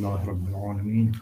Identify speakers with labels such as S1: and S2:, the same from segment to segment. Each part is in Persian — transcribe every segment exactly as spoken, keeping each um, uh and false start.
S1: لله رب العالمين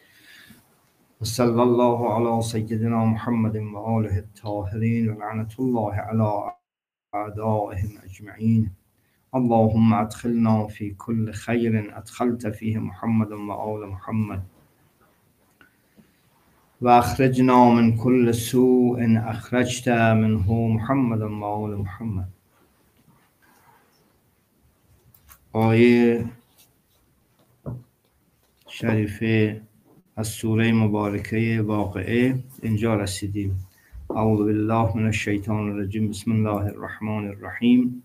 S1: وصلى الله على سيدنا محمد وآله الطاهرين ولعنة الله على أعدائهم أجمعين. اللهم ادخلنا في كل خير ادخلت فيه محمد وآل محمد واخرجنا من كل سوء اخرجت منه محمد وآل محمد. آیه شریفه از سوره مبارکه واقعه اینجا رسیدیم. اعوذ بالله من الشیطان الرجیم. بسم الله الرحمن الرحیم.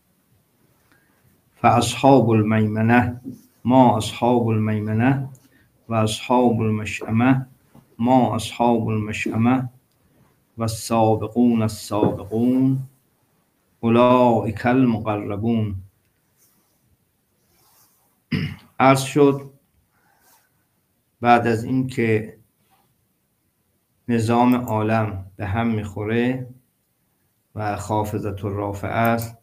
S1: فاصحاب المیمنه ما اصحاب المیمنه و اصحاب المشأمه ما اصحاب المشأمه و السابقون السابقون اولئک المقربون. عرض شد بعد از این که نظام عالم به هم میخوره و خافضة الرافعه است،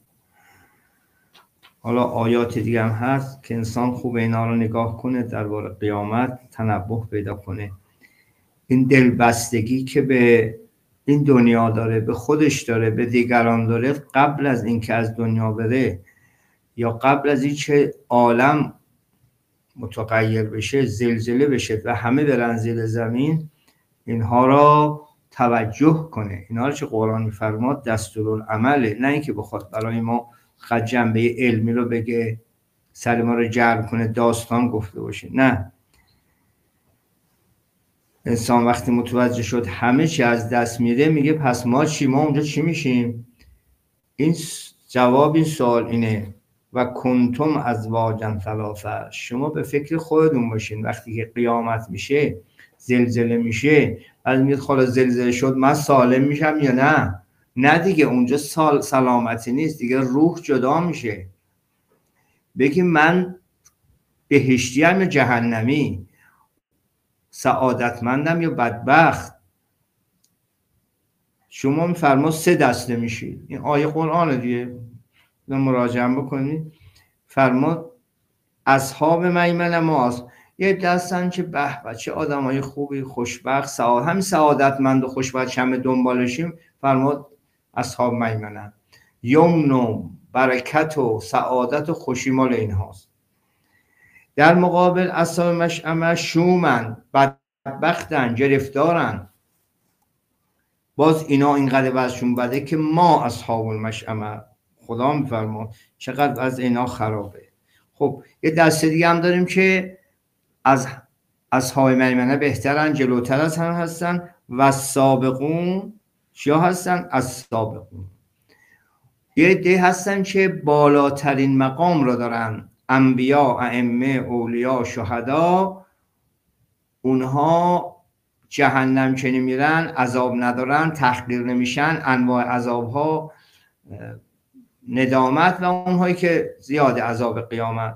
S1: حالا آیات دیگه هم هست که انسان خوب اینا رو نگاه کنه، درباره قیامت تنبه پیدا کنه. این دلبستگی که به این دنیا داره، به خودش داره، به دیگران داره، قبل از اینکه از دنیا بره یا قبل از اینکه عالم متغیر بشه، زلزله بشه و همه برن زیر زمین، اینها را توجه کنه. اینها رو چه قرآن میفرماد دستورالعمله، نه اینکه بخواد برای ما خود جنبه علمی رو بگه، سر ما رو جلب کنه، داستان گفته باشه. نه، انسان وقتی متوجه شد همه چی از دست میره، میگه پس ما چی؟ ما اونجا چی میشیم؟ این جواب این سوال اینه و کنتم ازواجا ثلاثه. شما به فکر خودتون باشین وقتی که قیامت میشه، زلزله میشه، از میگه خالا زلزله شد من سالم میشم یا نه؟ نه دیگه، اونجا سال سلامتی نیست دیگه، روح جدا میشه. بگی من بهشتی ام یا جهنمی، سعادتمندم یا بدبخت. شما میفرما سه دسته میشید. این آیه قرآن دیگه، مراجعه بکنید. فرما اصحاب میمنه ماست، یه دستن که به بچه آدم های خوبی، خوشبخت، سعادت، همین سعادتمند و خوشبخت همه دنبالشیم. فرما اصحاب میمنه، یمن و برکت و سعادت و خوشی مال این هاست. در مقابل اصحاب مشأمه شومن، بدبختن، گرفتارن. باز اینا اینقدر وضعشون بده که ما اصحاب المشأمه، خدا میفرما چقدر از اینا خرابه. خب یه دسته دیگه هم داریم که از اصحاب میمنه بهترن، جلوتر از هم هستن. و سابقون چیا هستن؟ از سابقون یه عده هستن که بالاترین مقام را دارن، انبیا، ائمه، اولیا، شهدا. اونها جهنم که نمیرن، عذاب ندارن، تحقیر نمیشن، انواع عذاب ها، ندامت، و اونهایی که زیاد عذاب قیامت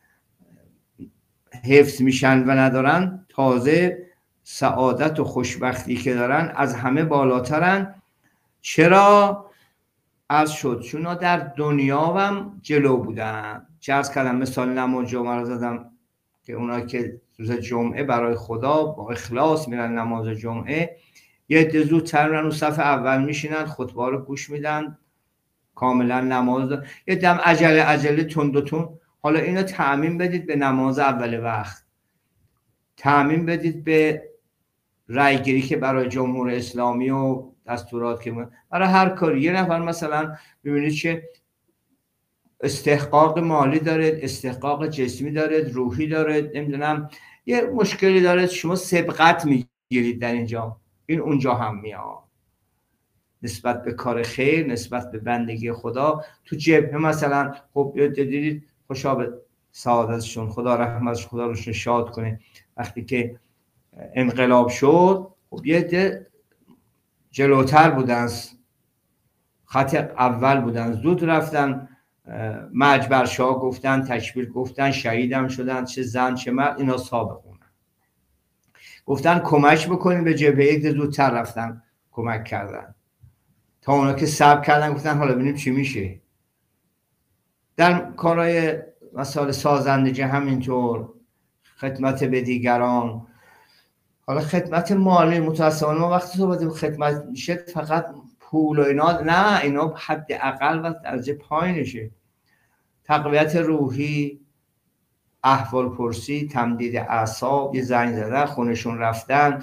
S1: حفظ میشن و ندارن، تازه سعادت و خوشبختی که دارن از همه بالاترن. چرا؟ از شد چون در دنیا هم جلو بودن. چه از کردم مثال نماز جمعه رو زدم که اونا که روز جمعه برای خدا با اخلاص میرن نماز جمعه، یه عده زودتر میرن و صف اول میشینن، خطبه رو گوش میدن، کاملا نماز دارن. یه دم عجله عجله تند و تند. حالا اینو تعمیم بدید به نماز اول وقت، تعمیم بدید به رای گیری که برای جمهور اسلامی و دستورات که برای هر کاری. یه نفر مثلا ببینید که استحقاق مالی دارد، استحقاق جسمی دارد، روحی دارد، نمیدونم یه مشکلی دارد، شما سبقت میگیرید در اینجا، این اونجا هم میاد نسبت به کار خیر، نسبت به بندگی خدا. تو جبهه مثلا خب دیدید خوشا به سعادتشون، خدا رحمتش، خدا روشون شاد کنه. وقتی که انقلاب شد خب یه ده جلوتر بودن، خط اول بودن، زود رفتن مجبرشاه گفتن، تکبیر گفتن، شهیدم شدن، چه زن چه مرد، اینا سابقونه. گفتن کمک بکنیم به جبهه، یک زودتر رفتن کمک کردن. تا اونا که صبر کردن گفتن حالا ببینیم چی میشه. در کارهای مسائل سازندگی همینطور، خدمت به دیگران. حالا خدمت مالی متاسفانه ما وقتی صحبت خدمت میشه فقط پول و اینا، نه، اینا حداقل و درجه پایینشه. تقویت روحی، احوال پرسی، تمدید اعصاب، یه زنگ زدن، خونشون رفتن،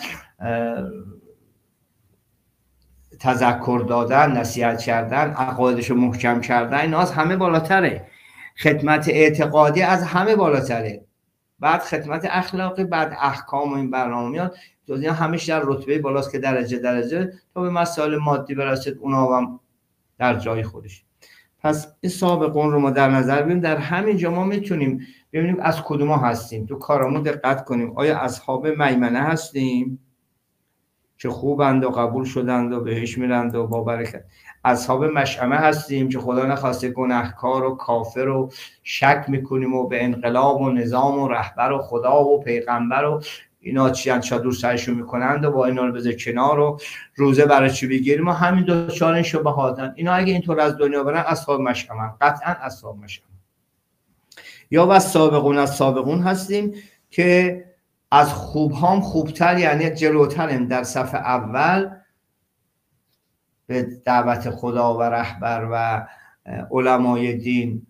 S1: تذکر دادن، نصیحت کردن، عقایدشو محکم کردن، اینا از همه بالاتره. خدمت اعتقادی از همه بالاتره، بعد خدمت اخلاقی، بعد احکام و این برنامه میاد. اینا همیشه در رتبه بالاست که درجه درجه تا به مسائل مادی برسید، اونا هم در جای خودش. پس این سابقون رو ما در نظر بگیریم. در همین جا ما میتونیم ببینیم از کدوم هستیم، تو کارمون دقت کنیم. آیا اصحاب میمنه هستیم که خوبند و قبول شدند و بهش میرند و با برکت؟ اصحاب مشأمه هستیم که خدا نخواسته گناهکار و کافر و شک میکنیم و به انقلاب و نظام و رهبر و خدا و پیغمبر و اینا چی ان چادر سرشون میکنند و با اینا رو بذار کنار و روزه برای چی بگیریم؟ ما همین دو چهار شبهاتن. اینا اگه اینطور از دنیا برن اصحاب مشأمه، قطعا اصحاب مشأمه. یا و سابقون از سابقون هستیم که از خوب هم خوبتر، یعنی جلوتریم، در صف اول به دعوت خدا و رهبر و علمای دین،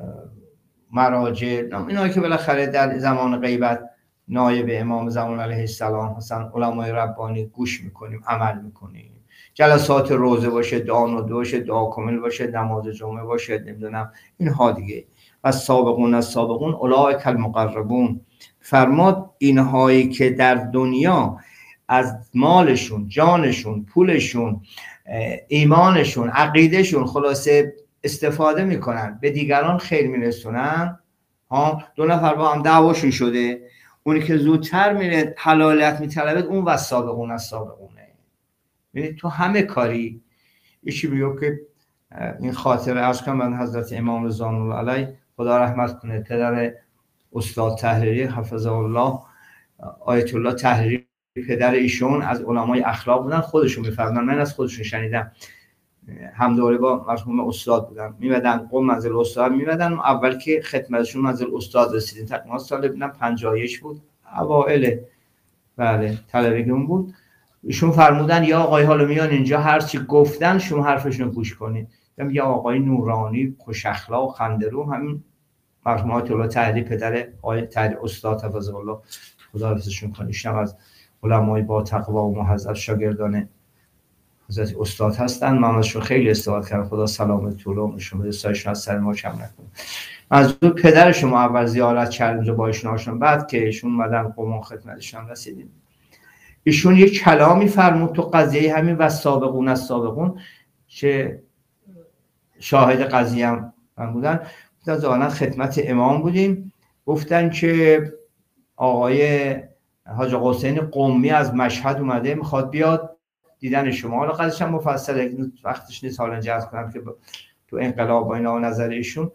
S1: مراجع، اینا که بالاخره در زمان غیبت نایب امام زمان علیه السلام مثلا علمای ربانی گوش میکنیم، عمل میکنیم. جلسات روزه باشه، دعا ندوه باشه، دعا کامل باشه، نماز جمعه باشه، نمیدونم اینها دیگه. و سابقون از سابقون اولئک المقربون، فرماد اینهایی که در دنیا از مالشون، جانشون، پولشون، ایمانشون، عقیدهشون خلاصه استفاده میکنن، به دیگران خیر میرسونن. ها، دو نفر با هم دعواشون شده، اونی که زودتر میره حلالت میطلبه اون و سابقون از سابقونه. ببینید تو همه کاری ایشی بیو که این خاطره عرض کنم من حضرت امام رضا الله علیه خدا رحمت کنه، پدر استاد تحریری حفظه الله، آیت الله تحریری، پدر ایشون از علمای اخلاق بودن، خودشون میفرمودن، من از خودشون شنیدم، همدوره با مرحوم استاد بودن، میمدن قم منزل استاد میمدن. اول که خدمتشون منزل استاد رسیدیم تقریبا سال ببینم پنجاه و یک بود، اوائل بله طلبگیمون بود. ایشون فرمودن یا آقای حالا میان اینجا هر چی گفتن شما حرفشون رو گوش کنید. دیدم یا آقای نورانی خوش اخلاق خنده‌رو، همین مرحوم آیت الله تحریری پدر آقای تحریری استاد حفظه الله خدا حفظشون کنه، ایشون از علمای با تقوا و محذب شاگردان حضرت استاد هستن. من ازشون خیلی استفاده کردم، خدا سلامت طولانشون بده، سایشون از سر ما کم نکنه. از دو پدرشون اول زیارت کردیم با ایشون آشنا، بعد که ایشون اومدن قم خدمتشون رسیدیم. ایشون یه کلامی فرمود تو قضیه همین و سابقون از سابقون که شاهد قضیه هم بودن. گفتن زمانا خدمت امام بودیم، گفتن که آقای حاج آقا حسین قمی از مشهد اومده میخواد بیاد دیدن شما. حالا قضیه‌ش هم مفصله، وقتش نیست حالا جز کنم که تو انقلاب و اینا نظر ایشون.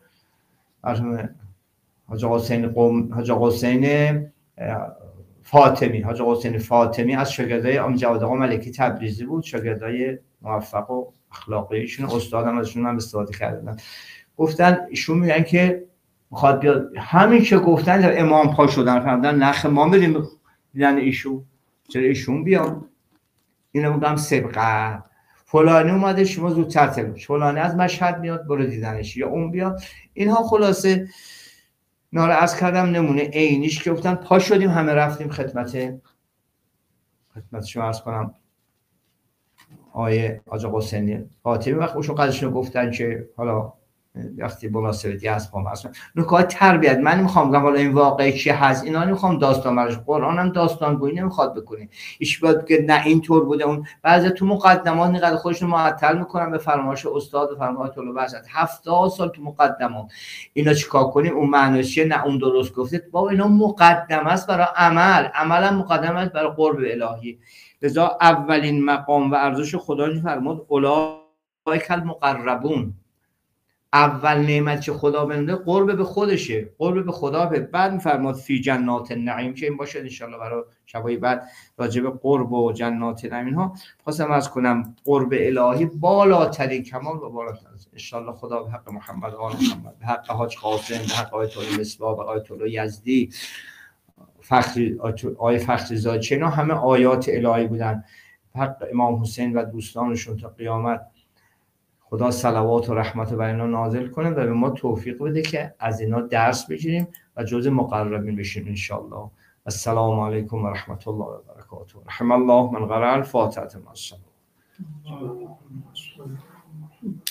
S1: حاج آقا حسین قم حاج آقا حسین فاطمی حاج آقا حسین فاطمی از شاگردای امام جواد آقا ملکی تبریزی بود، شاگردای موفق و اخلاقی ایشون، استادم ازشون هم استفاده کردن. گفتن ایشون میگن که میخواد بیاد، همین که گفتن امام پا شدن فرمودن نخ ما میریم دیدن ایشون، چرا ایشون بیان؟ اینو میگم سبقه فلانی اومده شما زودتر تلفن، فلانی از مشهد میاد برو دیدنش، یا اون بیاد. اینها خلاصه ناله از کردم نمونه عینیش که گفتن پا شدیم همه رفتیم خدمت خدمت شما عرض کنم آیه حاج آقا حسین فاطمی. وقت اوشون قضیهشون گفتن که حالا وقتی مناسبتی هست با مثلا نکات تربیت، من نمیخوام بگم حالا این واقعی چی هست، اینا نمیخوام داستان برش، قرآن هم داستان گویی نمیخواد بکنه. ایش باید که نه اینطور بوده اون، بعضی تو مقدمات اینقدر خودشون معطل میکنن به فرمایش استاد و فرمایش طلبه واسط هفتاد سال تو مقدمات اینا چیکار کنیم اون معنیش چیه، نه اون درست گفته بابا، اینا مقدمه است برای عمل، عملا مقدمه است برای قرب الهی. لذا اولین مقام و ارزش خدا فرمود اولئک المقربون، اول نعمت که خدا بنده قرب به خودشه، قرب به خدا. به بعد میفرماد فی جنات النعیم که این باشه ان شاء الله برای شبای بعد راجع به قرب و جنات النعیم ها خواستم از کنم. قرب الهی بالاترین کمال و بالاترین ان شاء الله. خدا به حق محمد و آل محمد، به حق حاج قاسم، به حق آیت الله مصباح، به آیت الله یزدی، فخری آیه فخری زاد چه، اینا همه آیات الهی بودن. حق امام حسین و دوستانشون تا قیامت خدا صلوات و رحمت بر اینا نازل کنه و به ما توفیق بده که از اینا درس بگیریم و جزء مقربین بشیم ان شاء الله. السلام علیکم و رحمت الله و برکاته. رحم الله من قرأ الفاتحه مع الصلاه.